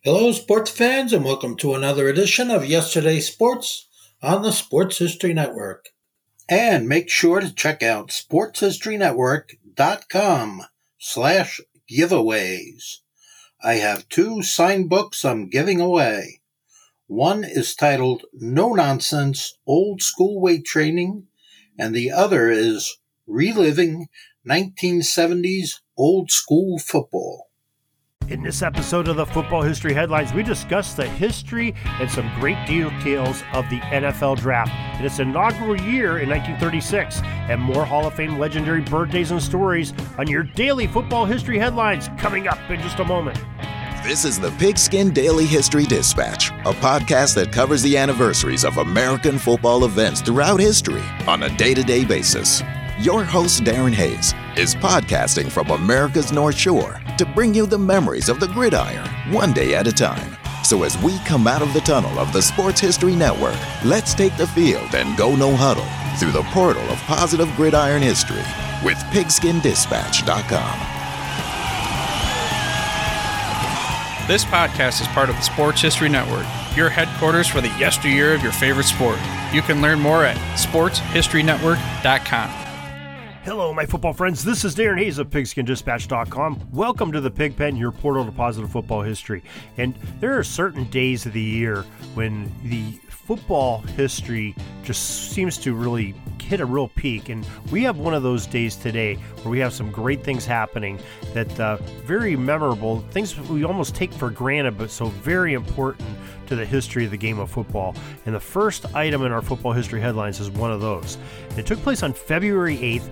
Hello, sports fans, and welcome to another edition of Yesterday's Sports on the Sports History Network. And make sure to check out sportshistorynetwork.com/giveaways. I have two signed books I'm giving away. One is titled No Nonsense Old School Weight Training, and the other is Reliving 1970s Old School Football. In this episode of the Football History Headlines, we discuss the history and some great details of the NFL Draft in its inaugural year in 1936, and more Hall of Fame legendary birthdays and stories on your daily Football History Headlines coming up in just a moment. This is the Pigskin Daily History Dispatch, a podcast that covers the anniversaries of American football events throughout history on a day-to-day basis. Your host, Darren Hayes, is podcasting from America's North Shore to bring you the memories of the gridiron, one day at a time. So as we come out of the tunnel of the Sports History Network, let's take the field and go no huddle through the portal of positive gridiron history with pigskindispatch.com. This podcast is part of the Sports History Network, your headquarters for the yesteryear of your favorite sport. You can learn more at sportshistorynetwork.com. Hello, my football friends. This is Darren Hayes of pigskindispatch.com. Welcome to the Pigpen, your portal to positive football history. And there are certain days of the year when the football history just seems to really hit a real peak, and we have one of those days today where we have some great things happening that very memorable, things we almost take for granted but so very important to the history of the game of football. And the first item in our Football History Headlines is one of those. It took place on February 8th,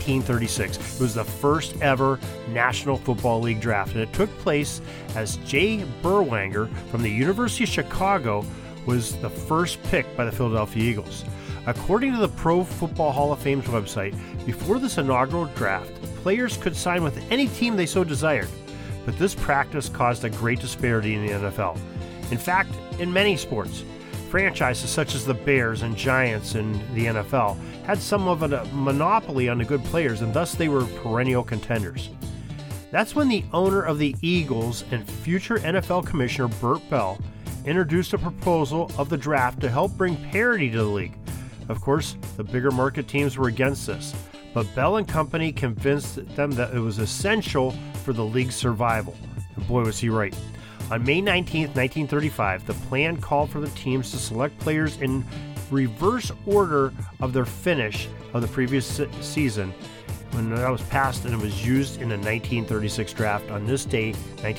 1936. It was the first ever National Football League draft, and it took place as Jay Berwanger from the University of Chicago was the first pick by the Philadelphia Eagles. According to the Pro Football Hall of Fame's website, before this inaugural draft, players could sign with any team they so desired, but this practice caused a great disparity in the NFL. In fact, in many sports, franchises such as the Bears and Giants in the NFL had somewhat of a monopoly on the good players, and thus they were perennial contenders. That's when the owner of the Eagles and future NFL Commissioner Burt Bell introduced a proposal of the draft to help bring parity to the league. Of course, the bigger market teams were against this, but Bell and company convinced them that it was essential for the league's survival. And boy, was he right. On May 19, 1935, the plan called for the teams to select players in reverse order of their finish of the previous season. When that was passed, and it was used in the 1936 draft on this day,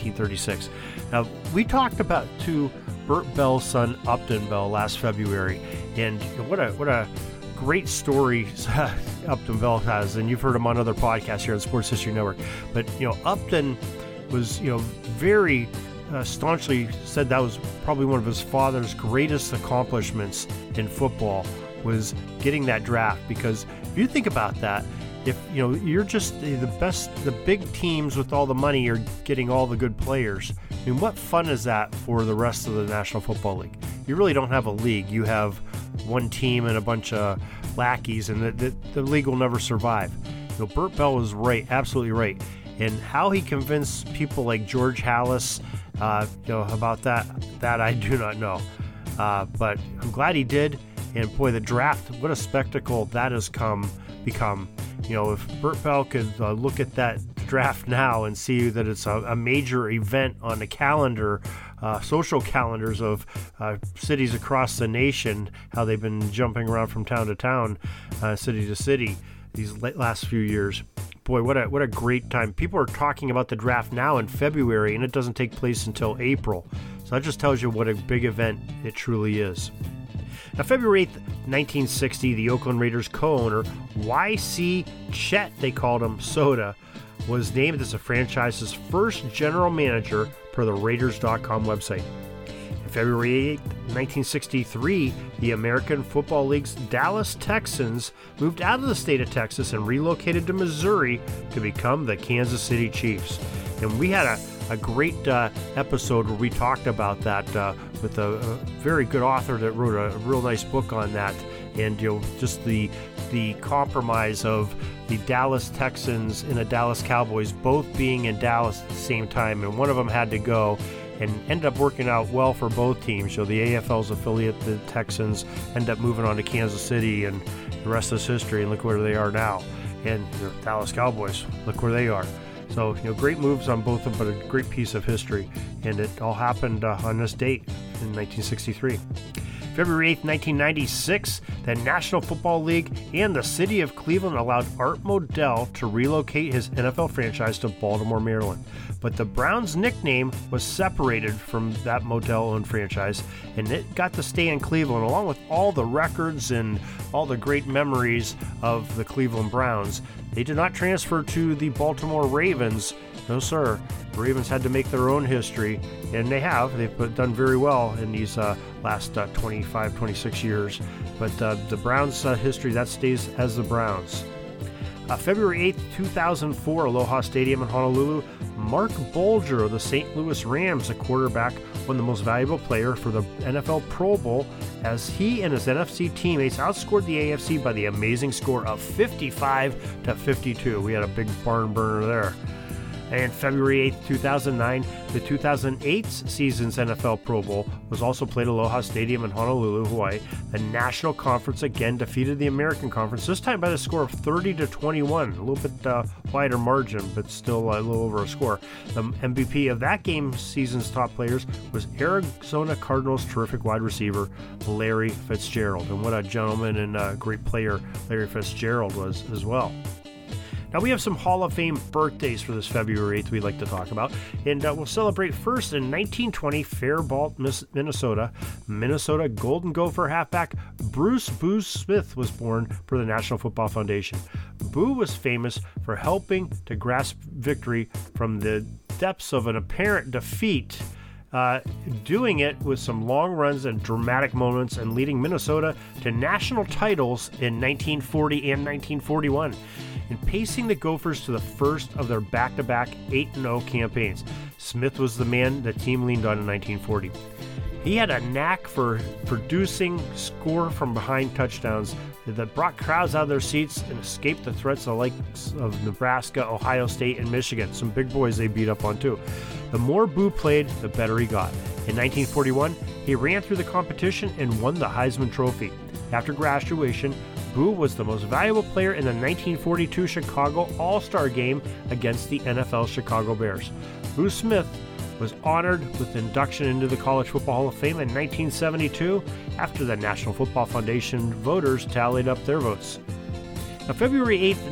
1936. Now, we talked about to Burt Bell's son, Upton Bell, last February, and what a great story Upton Bell has, and you've heard him on other podcasts here on Sports History Network. But Upton was very staunchly said that was probably one of his father's greatest accomplishments in football, was getting that draft. Because if you think about that, if you're just the best, the big teams with all the money are getting all the good players, I mean, what fun is that for the rest of the National Football League? You really don't have a league. You have one team and a bunch of lackeys, and the league will never survive. Burt Bell was right, absolutely right. And how he convinced people like George Halas about that I do not know. But I'm glad he did. And boy, the draft, what a spectacle that has become. If Burt Bell could look at that draft now and see that it's a major event on the calendar, social calendars of cities across the nation, how they've been jumping around from town to town, city to city these last few years. Boy, what a great time. People are talking about the draft now in February, and it doesn't take place until April. So that just tells you what a big event it truly is. Now, February 8th, 1960, the Oakland Raiders co-owner, Y.C. Chet, they called him, Soda, was named as the franchise's first general manager per the Raiders.com website. February 8, 1963, the American Football League's Dallas Texans moved out of the state of Texas and relocated to Missouri to become the Kansas City Chiefs. And we had a great episode where we talked about that with a very good author that wrote a real nice book on that. And just the compromise of the Dallas Texans and the Dallas Cowboys both being in Dallas at the same time, and one of them had to go. and ended up working out well for both teams. So the AFL's affiliate, the Texans, end up moving on to Kansas City, and the rest is history, and look where they are now. And the Dallas Cowboys, look where they are. So, great moves on both of them, but a great piece of history. And it all happened on this date in 1963. February 8th, 1996, the National Football League and the city of Cleveland allowed Art Modell to relocate his NFL franchise to Baltimore, Maryland. But the Browns' nickname was separated from that Modell-owned franchise, and it got to stay in Cleveland, along with all the records and all the great memories of the Cleveland Browns. They did not transfer to the Baltimore Ravens. No, sir. The Ravens had to make their own history, and they have. They've done very well in these last 25, 26 years. But the Browns' history, that stays as the Browns. February 8th, 2004, Aloha Stadium in Honolulu. Mark Bulger of the St. Louis Rams, a quarterback, won the most valuable player for the NFL Pro Bowl as he and his NFC teammates outscored the AFC by the amazing score of 55-52. We had a big barn burner there. And February 8th, 2009, the 2008 season's NFL Pro Bowl was also played at Aloha Stadium in Honolulu, Hawaii. The National Conference again defeated the American Conference, this time by the score of 30-21, a little bit wider margin, but still a little over a score. The MVP of that game, season's top players, was Arizona Cardinals' terrific wide receiver, Larry Fitzgerald. And what a gentleman and great player Larry Fitzgerald was as well. Now, we have some Hall of Fame birthdays for this February 8th we'd like to talk about, and we'll celebrate first in 1920, Faribault, Minnesota. Minnesota Golden Gopher halfback Bruce Boo Smith was born for the National Football Foundation. Boo was famous for helping to grasp victory from the depths of an apparent defeat, doing it with some long runs and dramatic moments and leading Minnesota to national titles in 1940 and 1941. And pacing the Gophers to the first of their back-to-back 8-0 campaigns. Smith was the man the team leaned on in 1940. He had a knack for producing score from behind touchdowns that brought crowds out of their seats and escaped the threats of the likes of Nebraska, Ohio State, and Michigan. Some big boys they beat up on too. The more Boo played, the better he got. In 1941, he ran through the competition and won the Heisman Trophy. After graduation, Boo was the most valuable player in the 1942 Chicago All-Star Game against the NFL Chicago Bears. Boo Smith was honored with induction into the College Football Hall of Fame in 1972 after the National Football Foundation voters tallied up their votes. Now, February 8th,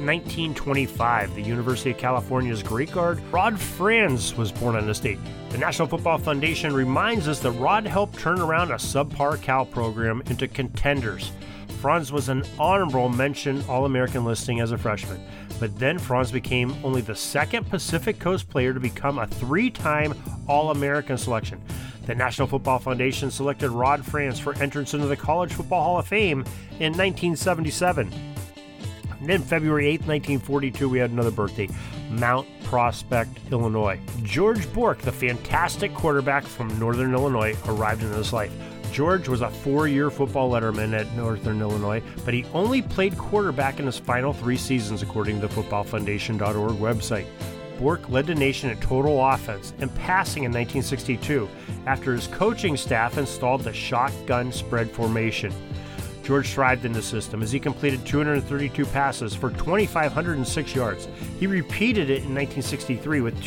1925, the University of California's great guard Rod Franz was born on this date. The National Football Foundation reminds us that Rod helped turn around a subpar Cal program into contenders. Franz was an honorable mention All-American listing as a freshman, but then Franz became only the second Pacific Coast player to become a 3-time All-American selection. The National Football Foundation selected Rod Franz for entrance into the College Football Hall of Fame in 1977. And then February 8th, 1942, we had another birthday, Mount Prospect, Illinois. George Bork, the fantastic quarterback from Northern Illinois, arrived in this life. George was a 4-year football letterman at Northern Illinois, but he only played quarterback in his final 3 seasons, according to the footballfoundation.org website. Bork led the nation in total offense and passing in 1962 after his coaching staff installed the shotgun spread formation. George thrived in the system as he completed 232 passes for 2,506 yards. He repeated it in 1963 with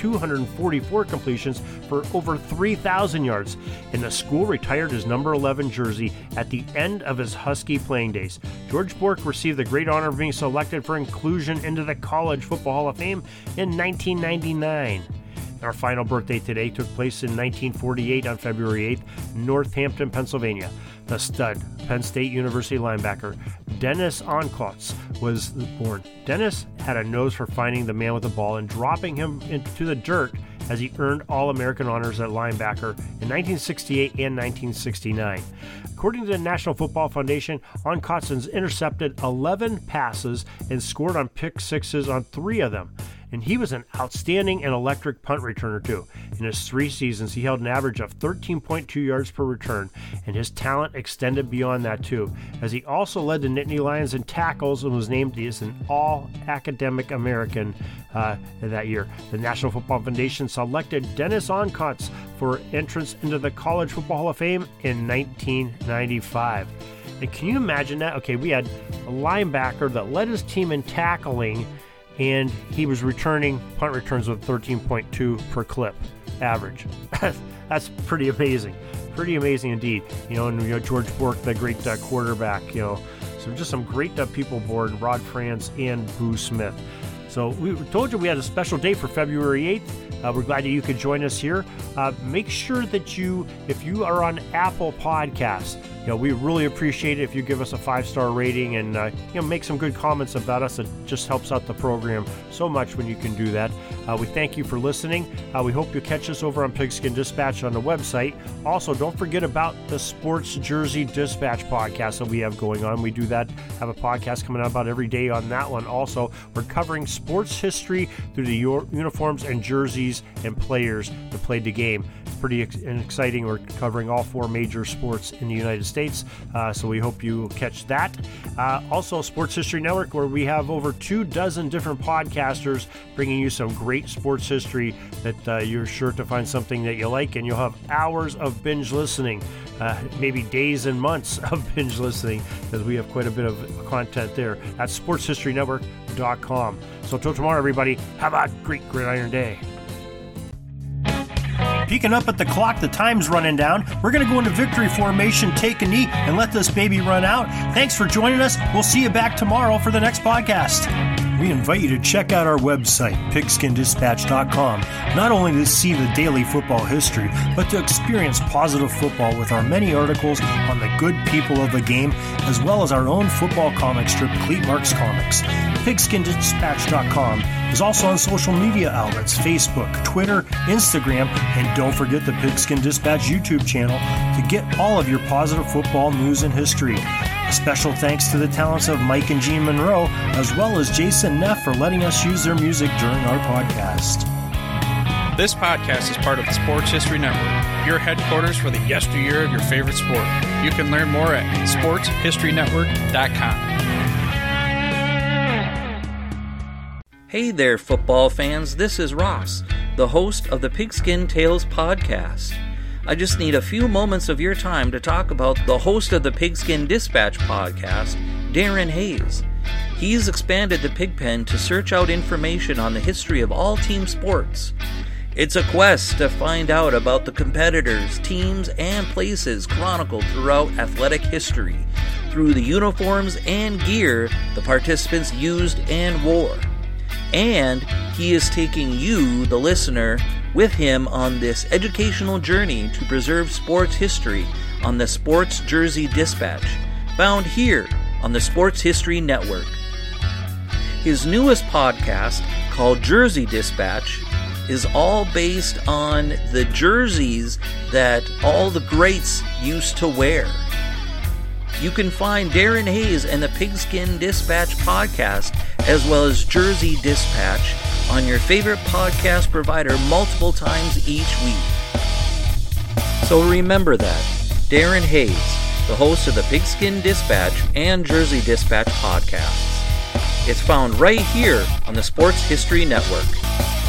244 completions for over 3,000 yards, and the school retired his number 11 jersey at the end of his Husky playing days. George Bork received the great honor of being selected for inclusion into the College Football Hall of Fame in 1999. Our final birthday today took place in 1948 on February 8th, Northampton, Pennsylvania. The stud, Penn State University linebacker, Dennis Onklotz was born. Dennis had a nose for finding the man with the ball and dropping him into the dirt as he earned All-American honors at linebacker in 1968 and 1969. According to the National Football Foundation, Onklotz intercepted 11 passes and scored on pick sixes on 3 of them. And he was an outstanding and electric punt returner too. In his 3 seasons, he held an average of 13.2 yards per return, and his talent extended beyond that too, as he also led the Nittany Lions in tackles and was named as an All-Academic American that year. The National Football Foundation selected Dennis Onkontz for entrance into the College Football Hall of Fame in 1995. And can you imagine that? Okay, we had a linebacker that led his team in tackling, and he was returning punt returns with 13.2 per clip average. That's pretty amazing. Pretty amazing indeed. And George Bork, the great quarterback, so just some great people aboard, Rod Franz and Boo Smith. So we told you we had a special day for February 8th. We're glad that you could join us here. Make sure that if you are on Apple Podcasts, we really appreciate it if you give us a 5-star rating and make some good comments about us. It just helps out the program so much when you can do that. We thank you for listening. We hope you'll catch us over on Pigskin Dispatch on the website. Also, don't forget about the Sports Jersey Dispatch podcast that we have going on. We do that, have a podcast coming out about every day on that one. Also, we're covering sports history through the uniforms and jerseys and players that played the game. It's pretty exciting. We're covering all 4 major sports in the United States, so we hope you catch that. Also, Sports History Network, where we have over 24 different podcasters bringing you some great sports history that you're sure to find something that you like, and you'll have hours of binge listening, maybe days and months of binge listening, because we have quite a bit of content there at sportshistorynetwork.com. So till tomorrow, everybody, have a great Gridiron Day. Peeking up at the clock, the time's running down. We're going to go into victory formation, take a knee, and let this baby run out. Thanks for joining us. We'll see you back tomorrow for the next podcast. We invite you to check out our website, pigskindispatch.com, not only to see the daily football history, but to experience positive football with our many articles on the good people of the game, as well as our own football comic strip, Cleat Marks Comics. Pigskindispatch.com is also on social media outlets, Facebook, Twitter, Instagram, and don't forget the Pigskin Dispatch YouTube channel to get all of your positive football news and history. A special thanks to the talents of Mike and Jean Monroe, as well as Jason Neff for letting us use their music during our podcast. This podcast is part of the Sports History Network, your headquarters for the yesteryear of your favorite sport. You can learn more at sportshistorynetwork.com. Hey there, football fans. This is Ross, the host of the Pigskin Tales podcast. I just need a few moments of your time to talk about the host of the Pigskin Dispatch podcast, Darren Hayes. He's expanded the Pigpen to search out information on the history of all team sports. It's a quest to find out about the competitors, teams, and places chronicled throughout athletic history, through the uniforms and gear the participants used and wore. And he is taking you, the listener, with him on this educational journey to preserve sports history on the Sports Jersey Dispatch, found here on the Sports History Network. His newest podcast, called Jersey Dispatch, is all based on the jerseys that all the greats used to wear. You can find Darren Hayes and the Pigskin Dispatch podcast, as well as Jersey Dispatch, on your favorite podcast provider multiple times each week. So remember that, Darren Hayes, the host of the Pigskin Dispatch and Jersey Dispatch podcasts. It's found right here on the Sports History Network.